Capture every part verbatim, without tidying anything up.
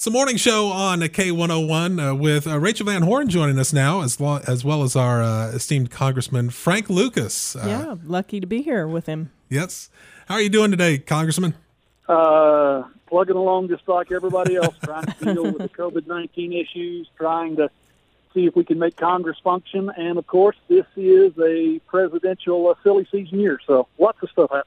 It's a morning show on K one oh one uh, with uh, Rachel Van Horn joining us now, as, lo- as well as our uh, esteemed Congressman Frank Lucas. Uh, yeah, lucky to be here with him. Yes. How are you doing today, Congressman? Uh, plugging along just like everybody else, trying to deal with the COVID nineteen issues, trying to see if we can make Congress function. And, of course, this is a presidential uh, silly season year, so lots of stuff happening.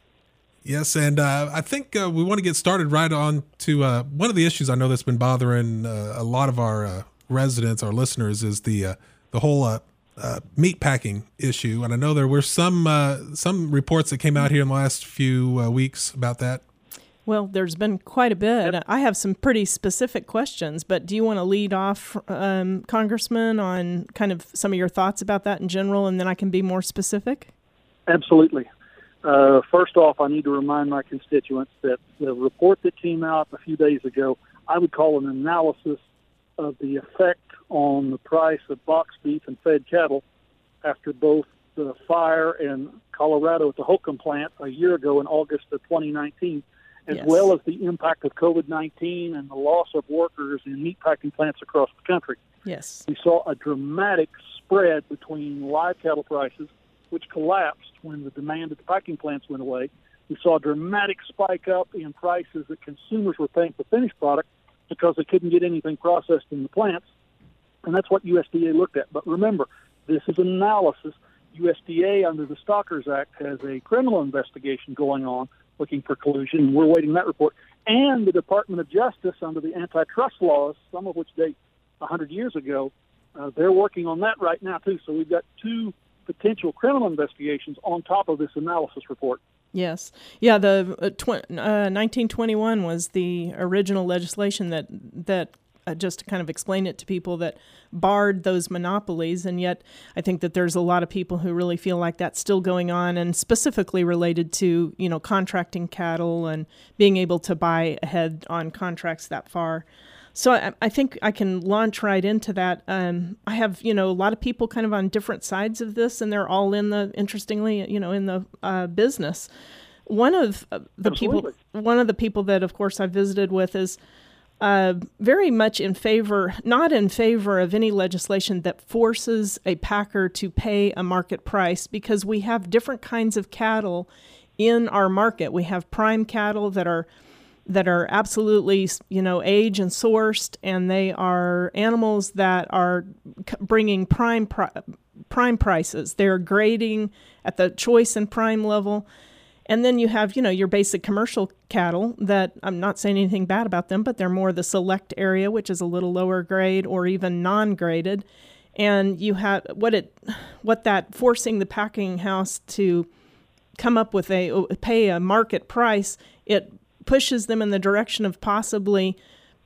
Yes, and uh, I think uh, we want to get started right on to uh, one of the issues I know that's been bothering uh, a lot of our uh, residents, our listeners, is the uh, the whole uh, uh, meat packing issue. And I know there were some uh, some reports that came out here in the last few uh, weeks about that. Well, there's been quite a bit. I have some pretty specific questions, but do you want to lead off, um, Congressman, on kind of some of your thoughts about that in general, and then I can be more specific? Absolutely. Uh, first off, I need to remind my constituents that the report that came out a few days ago, I would call an analysis of the effect on the price of box beef and fed cattle after both the fire in Colorado at the Holcomb plant a year ago in August of twenty nineteen, as Yes. well as the impact of COVID nineteen and the loss of workers in meatpacking plants across the country. Yes. We saw a dramatic spread between live cattle prices, which collapsed when the demand at the packing plants went away. We saw a dramatic spike up in prices that consumers were paying for finished product because they couldn't get anything processed in the plants, and that's what U S D A looked at. But remember, this is an analysis. U S D A, under the Stockers Act, has a criminal investigation going on looking for collusion, and we're waiting that report. And the Department of Justice, under the antitrust laws, some of which date one hundred years ago, uh, they're working on that right now, too. So we've got two potential criminal investigations on top of this analysis report. Yes. Yeah, the uh, tw- uh, nineteen twenty-one was the original legislation that, that uh, just to kind of explain it to people, that barred those monopolies. And yet I think that there's a lot of people who really feel like that's still going on, and specifically related to, you know, contracting cattle and being able to buy ahead on contracts that far. So I, I think I can launch right into that. Um, I have, you know, a lot of people kind of on different sides of this, and they're all in the, interestingly, you know, in the uh, business. One of the Absolutely. people, one of the people that, of course, I visited with is uh, very much in favor, not in favor of any legislation that forces a packer to pay a market price, because we have different kinds of cattle in our market. We have prime cattle that are that are absolutely, you know, age and sourced, and they are animals that are c- bringing prime pri- prime prices. They're grading at the choice and prime level. And then you have, you know, your basic commercial cattle that, I'm not saying anything bad about them, but they're more the select area, which is a little lower grade or even non-graded. And you have what it, what that forcing the packing house to come up with a, pay a market price, it pushes them in the direction of possibly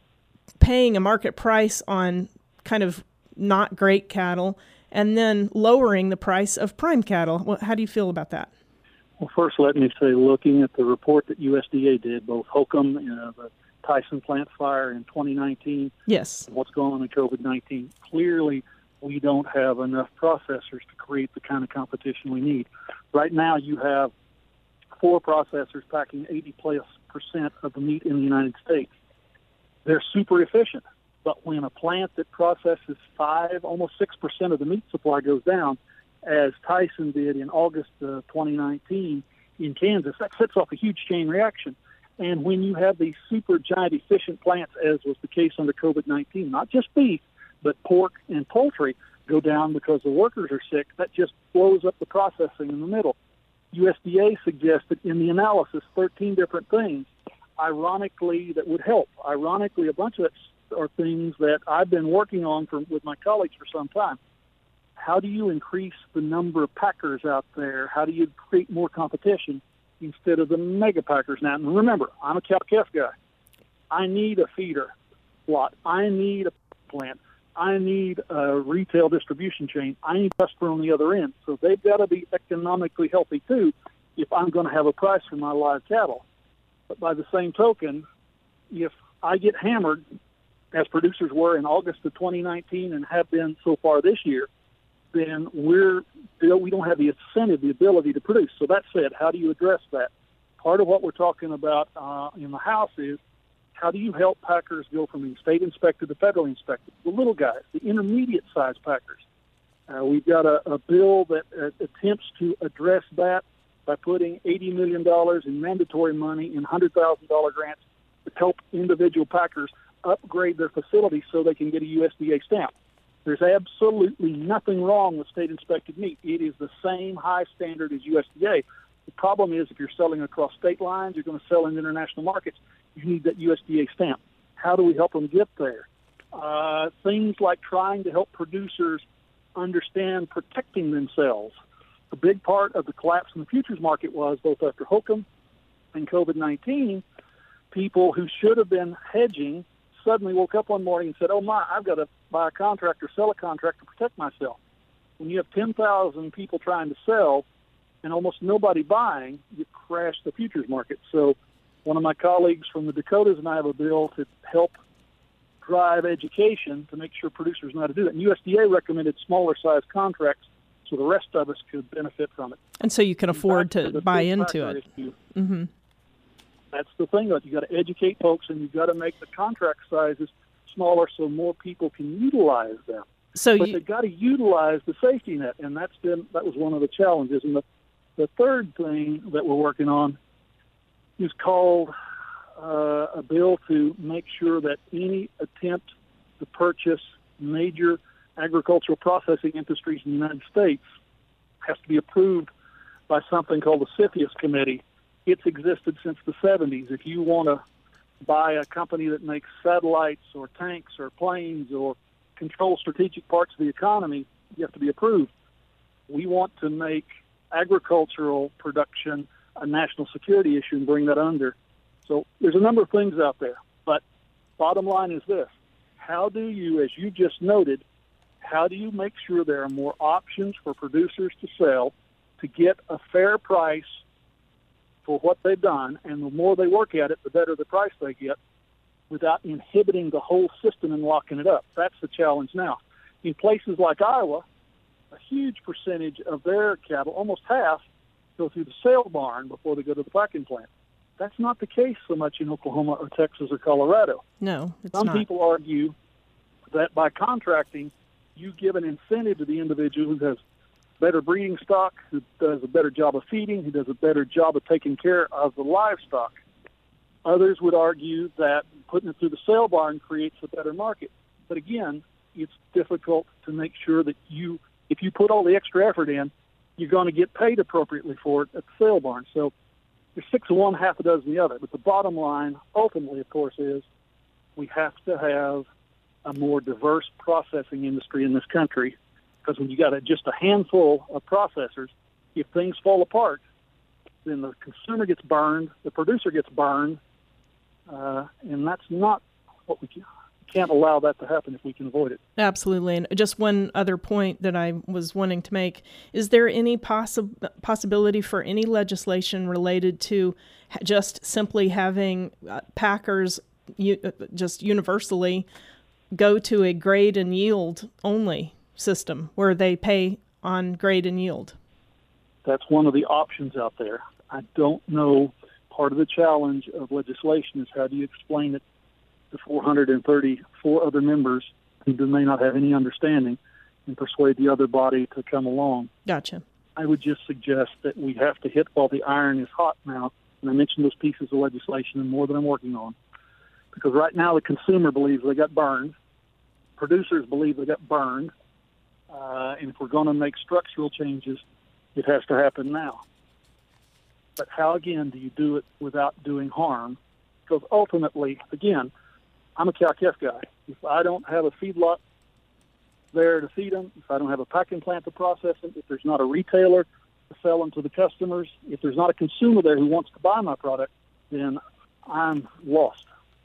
paying a market price on kind of not great cattle and then lowering the price of prime cattle. Well, how do you feel about that? Well, first, let me say, looking at the report that U S D A did, both Holcomb, you know, the Tyson plant fire in twenty nineteen, Yes. what's going on in COVID nineteen, clearly we don't have enough processors to create the kind of competition we need. Right now, you have four processors packing eighty plus percent of the meat in the United States. They're super efficient, but when a plant that processes five, almost six percent of the meat supply goes down, as Tyson did in August uh, twenty nineteen in Kansas, that sets off a huge chain reaction. And when you have these super giant efficient plants, as was the case under COVID nineteen, not just beef, but pork and poultry go down because the workers are sick, that just blows up the processing in the middle. U S D A suggested in the analysis thirteen different things, ironically, that would help. Ironically, a bunch of it are things that I've been working on for, with my colleagues for some time. How do you increase the number of packers out there? How do you create more competition instead of the mega packers? Now, and remember, I'm a cow-calf guy. I need a feeder lot. I need a plant. I need a retail distribution chain. I need a customer on the other end. So they've got to be economically healthy, too, if I'm going to have a price for my live cattle. But by the same token, if I get hammered, as producers were in August of twenty nineteen and have been so far this year, then we're we don't have the incentive, the ability to produce. So that said, how do you address that? Part of what we're talking about uh, in the House is How do you help packers go from being state inspected to federally inspected? The little guys, the intermediate size packers. Uh, we've got a, a bill that uh, attempts to address that by putting eighty million dollars in mandatory money in one hundred thousand dollars grants to help individual packers upgrade their facilities so they can get a U S D A stamp. There's absolutely nothing wrong with state-inspected meat. It is the same high standard as U S D A. The problem is if you're selling across state lines, you're going to sell in international markets, you need that U S D A stamp. How do we help them get there? Uh, things like trying to help producers understand protecting themselves. A big part of the collapse in the futures market was, both after Hokum and COVID nineteen, people who should have been hedging suddenly woke up one morning and said, oh my, I've got to buy a contract or sell a contract to protect myself. When you have ten thousand people trying to sell and almost nobody buying, you crash the futures market. So one of my colleagues from the Dakotas and I have a bill to help drive education to make sure producers know how to do that. And U S D A recommended smaller size contracts so the rest of us could benefit from it. And so you can afford to, to buy into it. Mm-hmm. That's the thing, that you got to educate folks, and you've got to make the contract sizes smaller so more people can utilize them. So but you, they've got to utilize the safety net, and that's been that was one of the challenges. And the, the third thing that we're working on is called uh, a bill to make sure that any attempt to purchase major agricultural processing industries in the United States has to be approved by something called the CFIUS Committee. It's existed since the seventies. If you want to buy a company that makes satellites or tanks or planes or control strategic parts of the economy, you have to be approved. We want to make agricultural production a national security issue and bring that under. So there's a number of things out there. But bottom line is this. How do you, as you just noted, how do you make sure there are more options for producers to sell to get a fair price for what they've done, and the more they work at it, the better the price they get, without inhibiting the whole system and locking it up? That's the challenge now. In places like Iowa, a huge percentage of their cattle, almost half, go through the sale barn before they go to the packing plant. That's not the case so much in Oklahoma or Texas or Colorado. No, it's Some not. people argue that by contracting, you give an incentive to the individual who has better breeding stock, who does a better job of feeding, who does a better job of taking care of the livestock. Others would argue that putting it through the sale barn creates a better market. But again, it's difficult to make sure that you, if you put all the extra effort in, you're going to get paid appropriately for it at the sale barn. So there's six of one, half a dozen the other. But the bottom line, ultimately, of course, is we have to have a more diverse processing industry in this country, because when you got a, just a handful of processors, if things fall apart, then the consumer gets burned, the producer gets burned, uh, and that's not what we can. Can't allow that to happen if we can avoid it. Absolutely. And just one other point that I was wanting to make, is there any possi- possibility for any legislation related to just simply having uh, packers u- just universally go to a grade and yield only system where they pay on grade and yield? That's one of the options out there. I don't know. Part of the challenge of legislation is how do you explain it to four hundred thirty-four other members who may not have any understanding and persuade the other body to come along. Gotcha. I would just suggest that we have to hit while the iron is hot now. And I mentioned those pieces of legislation and more that I'm working on. Because right now the consumer believes they got burned. Producers believe they got burned. Uh, and if we're going to make structural changes, it has to happen now. But how, again, do you do it without doing harm? Because ultimately, again, I'm a cow-calf guy. If I don't have a feedlot there to feed them, if I don't have a packing plant to process them, if there's not a retailer to sell them to the customers, if there's not a consumer there who wants to buy my product, then I'm lost.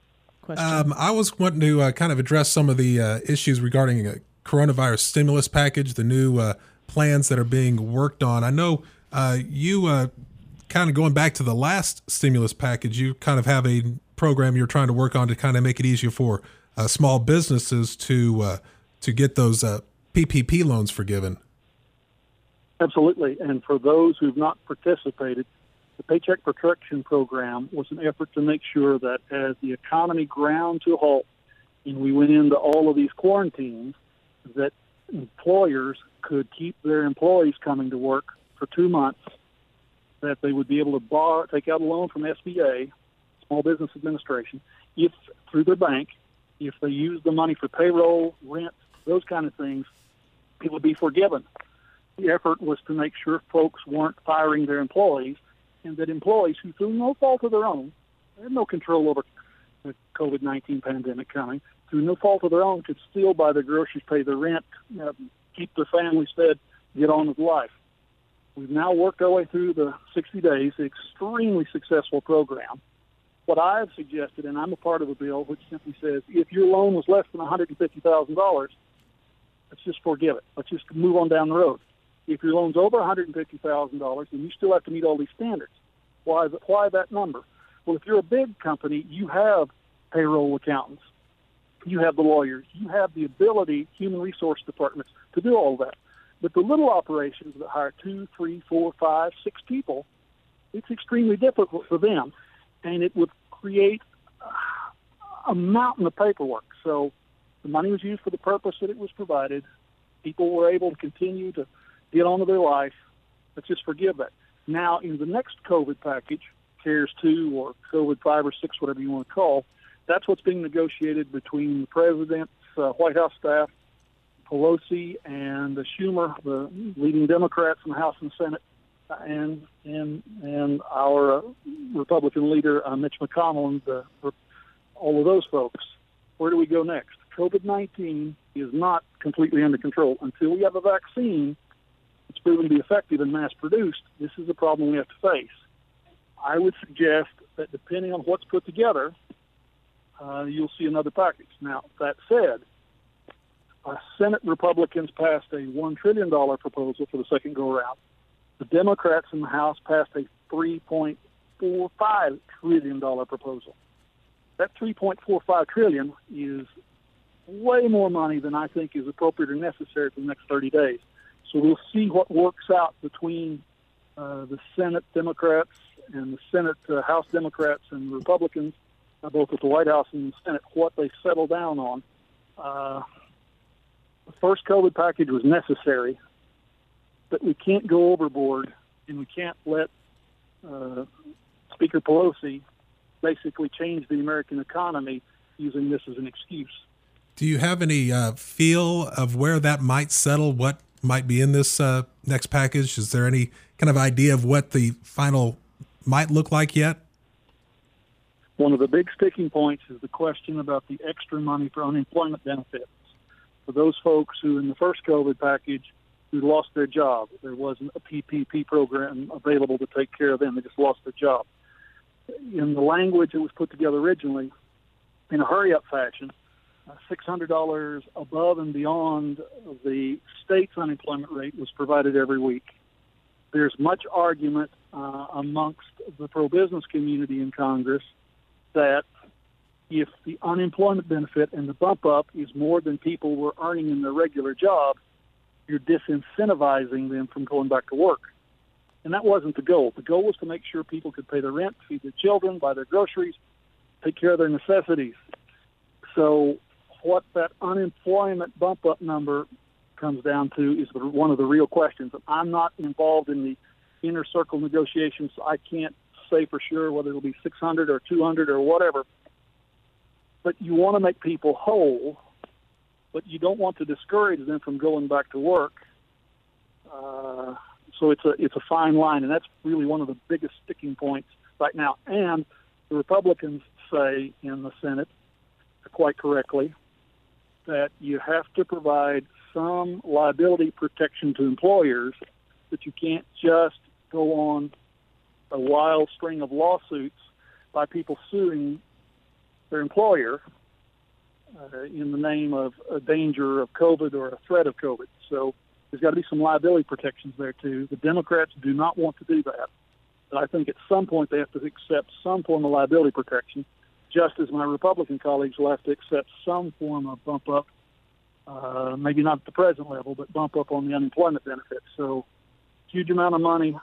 Um, I was wanting to uh, kind of address some of the uh, issues regarding a coronavirus stimulus package, the new uh, plans that are being worked on. I know uh, you uh, kind of going back to the last stimulus package, you kind of have a program you're trying to work on to kind of make it easier for uh, small businesses to uh, to get those uh, P P P loans forgiven. Absolutely. And for those who've not participated, The Paycheck Protection Program was an effort to make sure that as the economy ground to a halt and we went into all of these quarantines, that employers could keep their employees coming to work for two months, that they would be able to borrow, take out a loan from S B A, Small Business Administration, if through their bank, if they use the money for payroll, rent, those kind of things, it would be forgiven. The effort was to make sure folks weren't firing their employees, and that employees who, through no fault of their own, they had no control over the COVID nineteen pandemic coming, through no fault of their own, could still buy their groceries, pay their rent, uh, keep their families fed, get on with life. We've now worked our way through the sixty days, extremely successful program. What I have suggested, and I'm a part of a bill which simply says, if your loan was less than one hundred fifty thousand dollars, let's just forgive it. Let's just move on down the road. If your loan's over one hundred fifty thousand dollars, then you still have to meet all these standards. Why, is it, why that number? Well, if you're a big company, you have payroll accountants. You have the lawyers. You have the ability, human resource departments, to do all that. But the little operations that hire two, three, four, five, six people, it's extremely difficult for them. And it would create a mountain of paperwork. So the money was used for the purpose that it was provided. People were able to continue to get on with their life. Let's just forgive that. Now, in the next COVID package, CARES two or COVID five or six, whatever you want to call, that's what's being negotiated between the President's uh, White House staff, Pelosi, and uh, Schumer, the leading Democrats in the House and Senate, uh, and and and our uh, Republican leader, uh, Mitch McConnell, and uh, all of those folks. Where do we go next? COVID nineteen is not completely under control. Until we have a vaccine that's proven to be effective and mass-produced, this is a problem we have to face. I would suggest that depending on what's put together, uh, you'll see another package. Now, that said, uh, Senate Republicans passed a one trillion dollars proposal for the second go-around. The Democrats in the House passed a three point four five trillion dollars proposal. That three point four five trillion dollars is way more money than I think is appropriate or necessary for the next thirty days. So we'll see what works out between uh, the Senate Democrats and the Senate uh, House Democrats and Republicans, uh, both at the White House and the Senate, what they settle down on. Uh, the first COVID package was necessary, but we can't go overboard, and we can't let uh, Speaker Pelosi basically change the American economy using this as an excuse. Do you have any uh, feel of where that might settle, what might be in this uh, next package? Is there any kind of idea of what the final might look like yet? One of the big sticking points is the question about the extra money for unemployment benefits. For those folks who in the first COVID package who lost their job, there wasn't a P P P program available to take care of them. They just lost their job. In the language that was put together originally, in a hurry-up fashion, uh, six hundred dollars above and beyond the state's unemployment rate was provided every week. There's much argument uh, amongst the pro-business community in Congress that if the unemployment benefit and the bump-up is more than people were earning in their regular job, you're disincentivizing them from going back to work. And that wasn't the goal. The goal was to make sure people could pay their rent, feed their children, buy their groceries, take care of their necessities. So what that unemployment bump-up number comes down to is one of the real questions. I'm not involved in the inner circle negotiations, so I can't say for sure whether it'll be six hundred or two hundred or whatever. But you want to make people whole, but you don't want to discourage them from going back to work. Uh, so it's a it's a fine line, and that's really one of the biggest sticking points right now. And the Republicans say in the Senate, quite correctly, that you have to provide some liability protection to employers, that you can't just go on a wild string of lawsuits by people suing their employer uh, in the name of a danger of COVID or a threat of COVID. So there's got to be some liability protections there too. The Democrats do not want to do that. But I think at some point they have to accept some form of liability protection, just as my Republican colleagues will have to accept some form of bump up, uh, maybe not at the present level, but bump up on the unemployment benefits. So huge amount of money,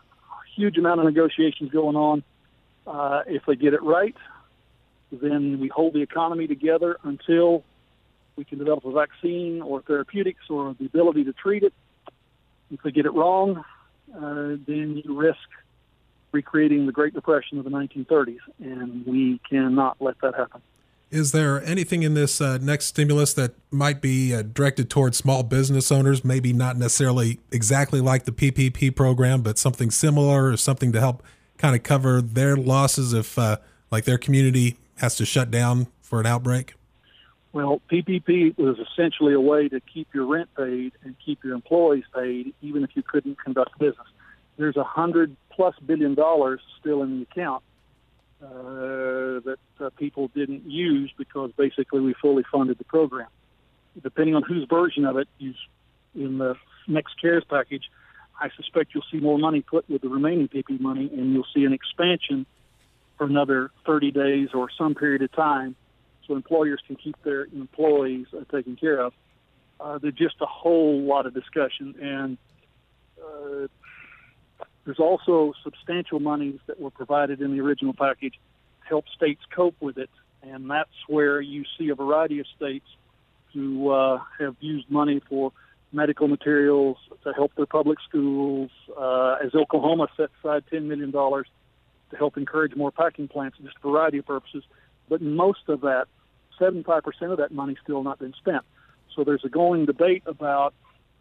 huge amount of negotiations going on. Uh, if they get it right, then we hold the economy together until we can develop a vaccine or therapeutics or the ability to treat it. If they get it wrong, uh, then you risk recreating the Great Depression of the nineteen thirties, and we cannot let that happen. Is there anything in this uh, next stimulus that might be uh, directed towards small business owners, maybe not necessarily exactly like the P P P program, but something similar or something to help kind of cover their losses if uh, like their community has to shut down for an outbreak? Well, P P P was essentially a way to keep your rent paid and keep your employees paid, even if you couldn't conduct business. There's a hundred plus billion dollars still in the account uh, that uh, people didn't use because basically we fully funded the program. Depending on whose version of it is in the next CARES package, I suspect you'll see more money put with the remaining P P P money, and you'll see an expansion for another thirty days or some period of time so employers can keep their employees uh, taken care of. Uh, there's just a whole lot of discussion, and uh, there's also substantial monies that were provided in the original package to help states cope with it, and that's where you see a variety of states who uh, have used money for medical materials to help their public schools, uh, as Oklahoma set aside ten million dollars to help encourage more packing plants, just a variety of purposes. But most of that, seventy-five percent of that money still not been spent. So there's a going debate about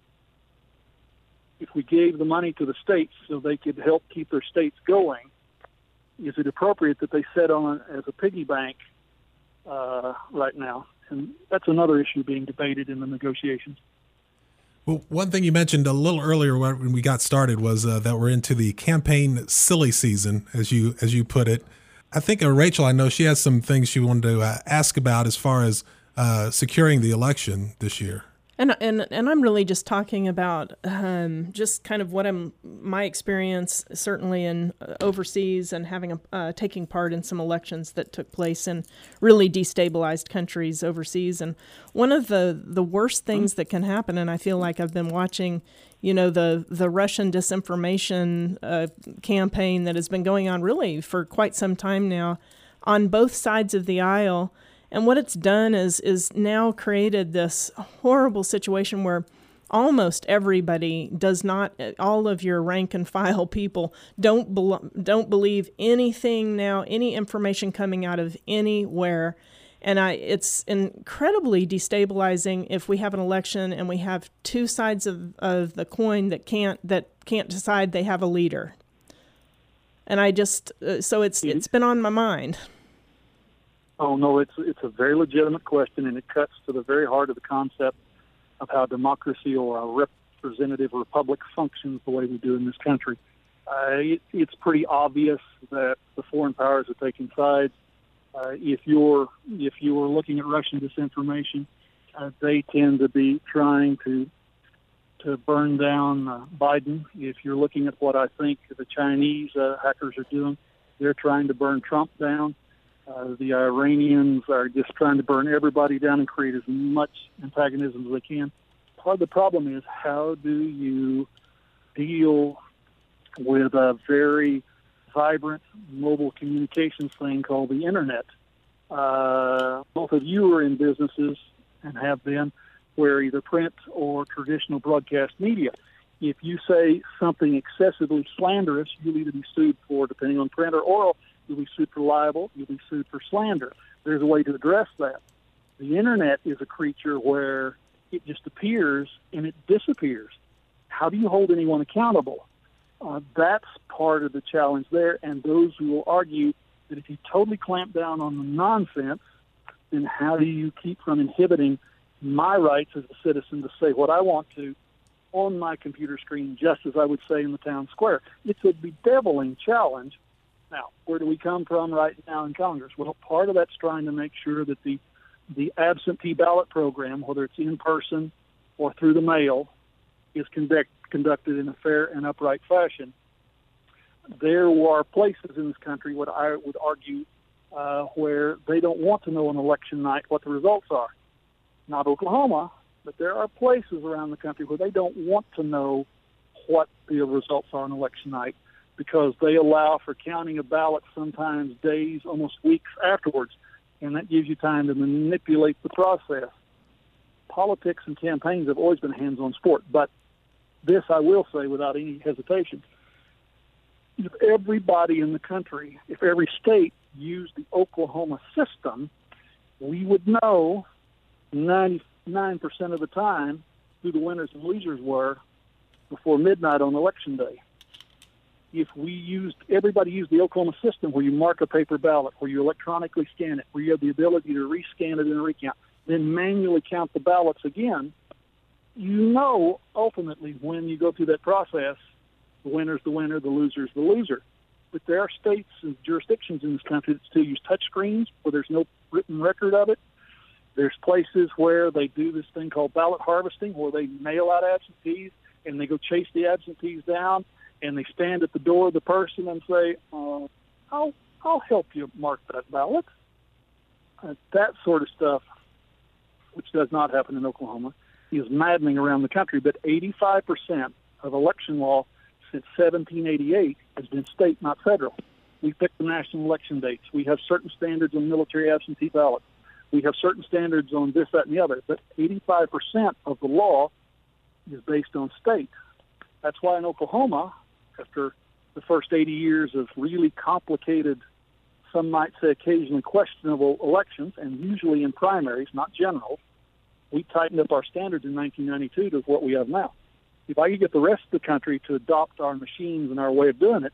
if we gave the money to the states so they could help keep their states going, is it appropriate that they set on as a piggy bank uh, right now? And that's another issue being debated in the negotiations. Well, one thing you mentioned a little earlier when we got started was uh, that we're into the campaign silly season, as you as you put it. I think uh, Rachel, I know she has some things she wanted to uh, ask about as far as uh, securing the election this year. And and and I'm really just talking about um, just kind of what I'm my experience certainly in uh, overseas and having a, uh, taking part in some elections that took place in really destabilized countries overseas. And one of the, the worst things that can happen, and I feel like I've been watching, you know, the the Russian disinformation uh, campaign that has been going on really for quite some time now on both sides of the aisle. And what it's done is is now created this horrible situation where almost everybody does not, all of your rank and file people don't be, don't believe anything now, any information coming out of anywhere. And I, it's incredibly destabilizing if we have an election and we have two sides of, of the coin that can't that can't decide they have a leader. And I just uh, so it's it's been on my mind. Oh, no, it's it's a very legitimate question, and it cuts to the very heart of the concept of how democracy or a representative republic functions the way we do in this country. Uh, it, it's pretty obvious that the foreign powers are taking sides. Uh, if you're if you are looking at Russian disinformation, uh, they tend to be trying to to burn down uh, Biden. If you're looking at what I think the Chinese uh, hackers are doing, they're trying to burn Trump down. Uh, the Iranians are just trying to burn everybody down and create as much antagonism as they can. Part of the problem is how do you deal with a very vibrant mobile communications thing called the Internet? Uh, both of you are in businesses and have been where either print or traditional broadcast media. If you say something excessively slanderous, you'll either be sued for, depending on print or oral, you'll be sued for libel, you'll be sued for slander. There's a way to address that. The Internet is a creature where it just appears and it disappears. How do you hold anyone accountable? Uh, that's part of the challenge there, and those who will argue that if you totally clamp down on the nonsense, then how do you keep from inhibiting my rights as a citizen to say what I want to on my computer screen, just as I would say in the town square? It's a bedeviling challenge. Now, where do we come from right now in Congress? Well, part of that's trying to make sure that the the absentee ballot program, whether it's in person or through the mail, is conduct, conducted in a fair and upright fashion. There are places in this country, what I would argue, uh, where they don't want to know on election night what the results are. Not Oklahoma, but there are places around the country where they don't want to know what the results are on election night. because they allow for counting of ballots sometimes days, almost weeks afterwards, and that gives you time to manipulate the process. Politics and campaigns have always been a hands-on sport, but this I will say without any hesitation. If everybody in the country, if every state used the Oklahoma system, we would know ninety-nine percent of the time who the winners and losers were before midnight on election day. If we used, everybody used the Oklahoma system where you mark a paper ballot, where you electronically scan it, where you have the ability to rescan it and recount, then manually count the ballots again, you know ultimately when you go through that process, the winner's the winner, the loser's the loser. But there are states and jurisdictions in this country that still use touch screens where there's no written record of it. There's places where they do this thing called ballot harvesting, where they mail out absentees and they go chase the absentees down, and they stand at the door of the person and say, uh, I'll, I'll help you mark that ballot. Uh, that sort of stuff, which does not happen in Oklahoma, is maddening around the country. But eighty-five percent of election law since seventeen eighty-eight has been state, not federal. We pick the national election dates. We have certain standards on military absentee ballots. We have certain standards on this, that, and the other. But eighty-five percent of the law is based on state. That's why in Oklahoma, after the first eighty years of really complicated, some might say occasionally questionable elections, and usually in primaries, not general, we tightened up our standards in nineteen ninety-two to what we have now. If I could get the rest of the country to adopt our machines and our way of doing it,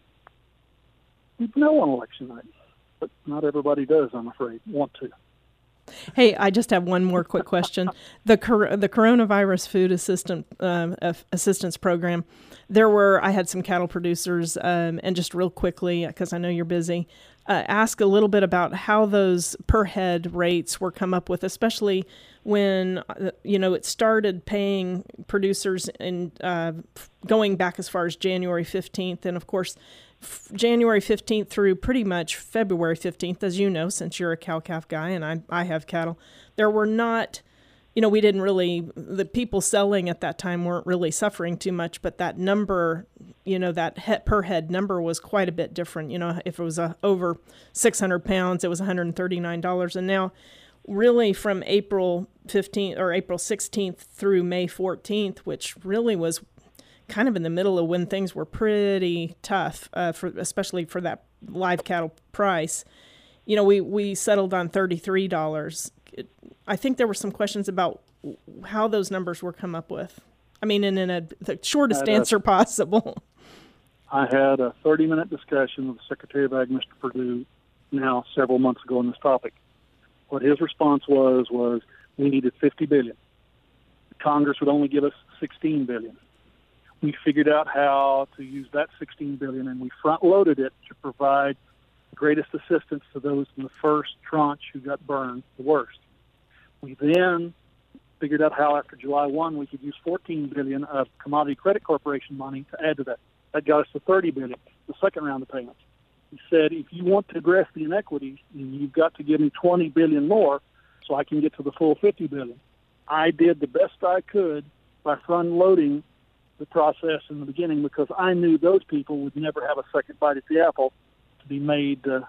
we'd know on election night. But not everybody does, I'm afraid, want to. Hey, I just have one more quick question. The cor- the coronavirus food assistant um, uh, assistance program. There were I had some cattle producers, um, and just real quickly because I know you're busy, uh, ask a little bit about how those per head rates were come up with, especially when uh, you know it started paying producers in uh, going back as far as January fifteenth, and of course. January fifteenth through pretty much February fifteenth, as you know, since you're a cow-calf guy and I, I have cattle, there were not, you know, we didn't really, the people selling at that time weren't really suffering too much, but that number, you know, that head, per head number was quite a bit different. You know, if it was a, over six hundred pounds, it was one hundred thirty-nine dollars. And now really from April fifteenth or April sixteenth through May fourteenth, which really was kind of in the middle of when things were pretty tough, uh, for especially for that live cattle price. You know, we, we settled on thirty-three dollars. It, I think there were some questions about how those numbers were come up with. I mean, in, in a, the shortest answer a, possible. I had a thirty-minute discussion with the Secretary of Ag, Mister Perdue, now several months ago on this topic. What his response was, was we needed fifty billion dollars. Congress would only give us sixteen billion dollars. We figured out how to use that sixteen billion dollars, and we front-loaded it to provide the greatest assistance to those in the first tranche who got burned the worst. We then figured out how after July first we could use fourteen billion dollars of Commodity Credit Corporation money to add to that. That got us to thirty billion dollars, the second round of payments. He said, if you want to address the inequities, you've got to give me twenty billion dollars more so I can get to the full fifty billion dollars. I did the best I could by front-loading the process in the beginning because I knew those people would never have a second bite at the apple to be made uh,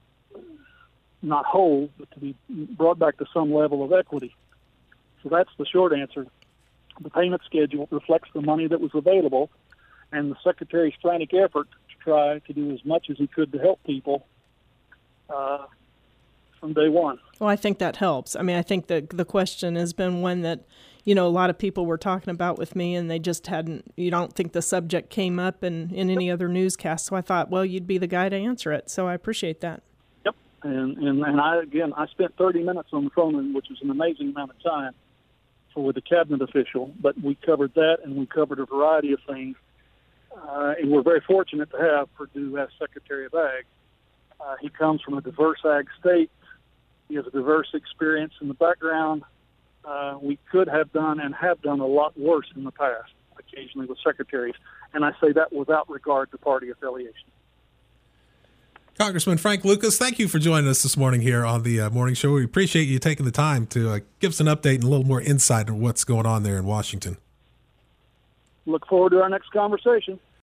not whole, but to be brought back to some level of equity. So that's the short answer. The payment schedule reflects the money that was available and the Secretary's frantic effort to try to do as much as he could to help people uh, from day one. Well, I think that helps. I mean, I think that the question has been one that you know, a lot of people were talking about with me, and they just hadn't, you don't think the subject came up in, in any other newscast. So I thought, well, you'd be the guy to answer it. So I appreciate that. Yep. And, and, and I, again, I spent thirty minutes on the phone, which was an amazing amount of time for with a cabinet official, but we covered that and we covered a variety of things. Uh, and we're very fortunate to have Perdue as Secretary of Ag. Uh, he comes from a diverse ag state. He has a diverse experience in the background. Uh, we could have done and have done a lot worse in the past, occasionally with secretaries. And I say that without regard to party affiliation. Congressman Frank Lucas, thank you for joining us this morning here on the uh, morning show. We appreciate you taking the time to uh, give us an update and a little more insight on what's going on there in Washington. Look forward to our next conversation.